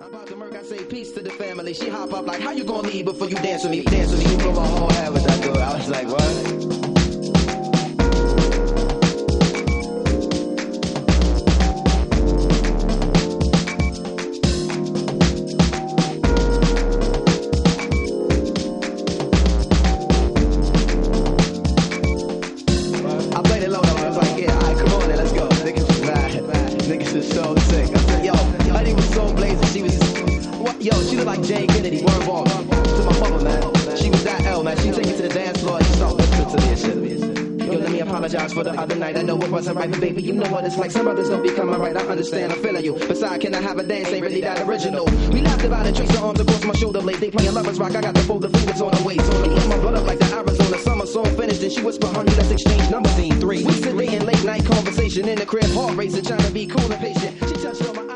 About the murk, I say peace to the family. She hop up like, how you gonna leave before you dance with me? Dance with me, you blow my whole head with that girl. I was like, what? So sick. I said, yo, honey was so blazing. She was, what? Yo, she looked like Jane Kennedy, word ball. To my mother, man. She was that L, man. She take you to the dance floor and you start listening to me and shit. Yo, let me apologize for the other night. I know it wasn't right, but baby, you know what it's like. Some others don't be coming right. I understand, I'm feeling you. Besides, can I have a dance? Ain't really that original. We laughed about it, trace her arms across my shoulder blade. They playing lovers rock. I got the folder fingers on her waist. He hit my blood up like the Arizona summer song finished. And she whispered, honey, let's exchange numbers. Scene 3. We sit in late night conversation in the crib, heart racing, trying to be cool and patient. She touched on my